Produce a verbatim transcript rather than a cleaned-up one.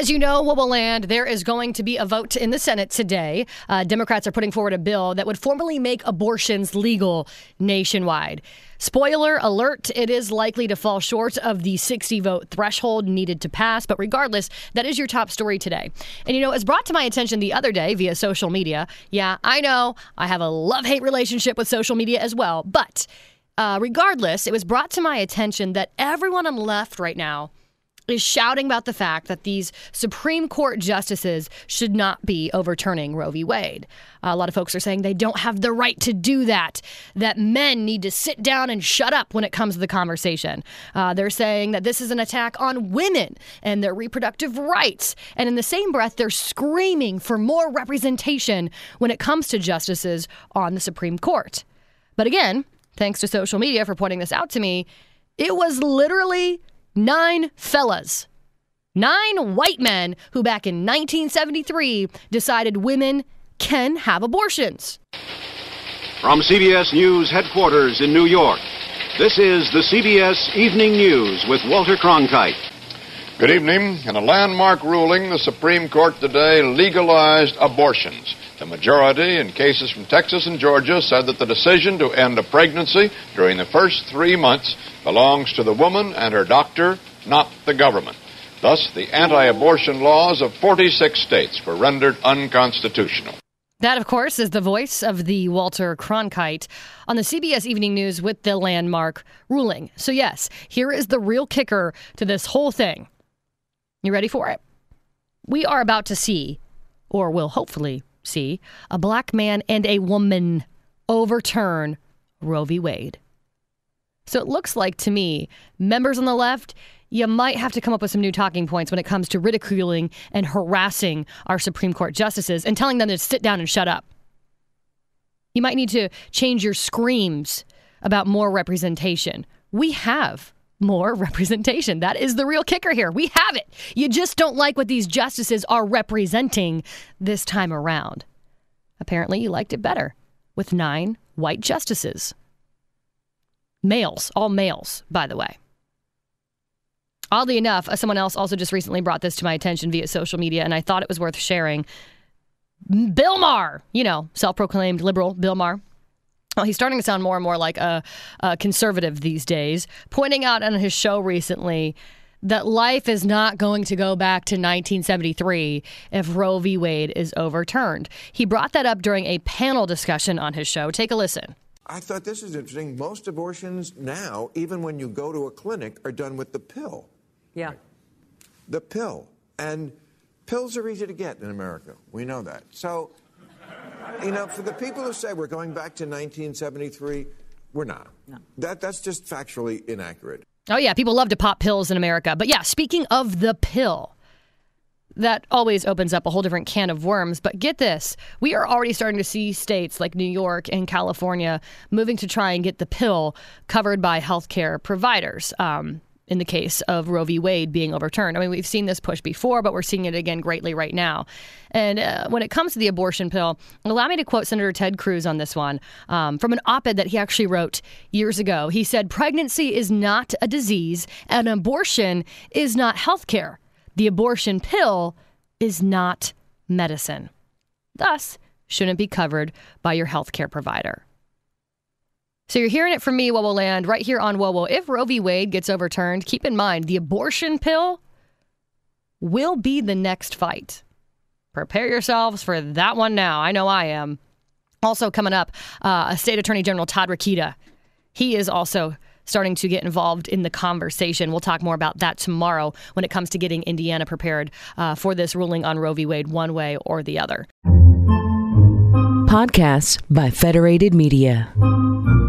As you know, Woboland, there is going to be a vote in the Senate today. Uh, Democrats are putting forward a bill that would formally make abortions legal nationwide. Spoiler alert, it is likely to fall short of the sixty vote threshold needed to pass. But regardless, that is your top story today. And, you know, it was brought to my attention the other day via social media. Yeah, I know I have a love-hate relationship with social media as well. But uh, regardless, it was brought to my attention that everyone on the left right now is shouting about the fact that these Supreme Court justices should not be overturning Roe v. Wade. Uh, a lot of folks are saying they don't have the right to do that, that men need to sit down and shut up when it comes to the conversation. Uh, they're saying that this is an attack on women and their reproductive rights. And in the same breath, they're screaming for more representation when it comes to justices on the Supreme Court. But again, thanks to social media for pointing this out to me, it was literally Nine fellas, nine white men who back in nineteen seventy-three decided women can have abortions. From C B S News headquarters in New York, this is the C B S Evening News with Walter Cronkite. Good evening. In a landmark ruling, the Supreme Court today legalized abortions. The majority in cases from Texas and Georgia said that the decision to end a pregnancy during the first three months belongs to the woman and her doctor, not the government. Thus, the anti-abortion laws of forty-six states were rendered unconstitutional. That, of course, is the voice of the Walter Cronkite on the C B S Evening News with the landmark ruling. So, yes, here is the real kicker to this whole thing. You ready for it? We are about to see, or will hopefully see, a black man and a woman overturn Roe v. Wade. So it looks like to me, members on the left, you might have to come up with some new talking points when it comes to ridiculing and harassing our Supreme Court justices and telling them to sit down and shut up. You might need to change your screams about more representation. We have more representation. That is the real kicker here. We have it. You just don't like what these justices are representing this time around. Apparently, you liked it better with nine white justices. Males, all males, by the way. Oddly enough, uh, someone else also just recently brought this to my attention via social media, and I thought it was worth sharing. Bill Maher, you know, self-proclaimed liberal Bill Maher. Well, he's starting to sound more and more like a, a conservative these days, pointing out on his show recently that life is not going to go back to nineteen seventy-three if Roe v. Wade is overturned. He brought that up during a panel discussion on his show. Take a listen. I thought this is interesting. Most abortions now, even when you go to a clinic, are done with the pill. Yeah. The pill. And pills are easy to get in America. We know that. So, you know, for the people who say we're going back to nineteen seventy-three, we're not. No. That That's just factually inaccurate. Oh, yeah. People love to pop pills in America. But yeah, speaking of the pill, that always opens up a whole different can of worms. But get this, we are already starting to see states like New York and California moving to try and get the pill covered by healthcare providers. Um, in the case of Roe v. Wade being overturned. I mean, we've seen this push before, but we're seeing it again greatly right now. And uh, when it comes to the abortion pill, allow me to quote Senator Ted Cruz on this one um, from an op-ed that he actually wrote years ago. He said, "Pregnancy is not a disease and abortion is not health care. The abortion pill is not medicine. Thus, shouldn't be covered by your healthcare provider." So you're hearing it from me, Woboland, right here on Wobo. If Roe v. Wade gets overturned, keep in mind the abortion pill will be the next fight. Prepare yourselves for that one now. I know I am. Also coming up, uh, State Attorney General Todd Rokita. He is also starting to get involved in the conversation. We'll talk more about that tomorrow when it comes to getting Indiana prepared uh, for this ruling on Roe v. Wade one way or the other. Podcasts by Federated Media.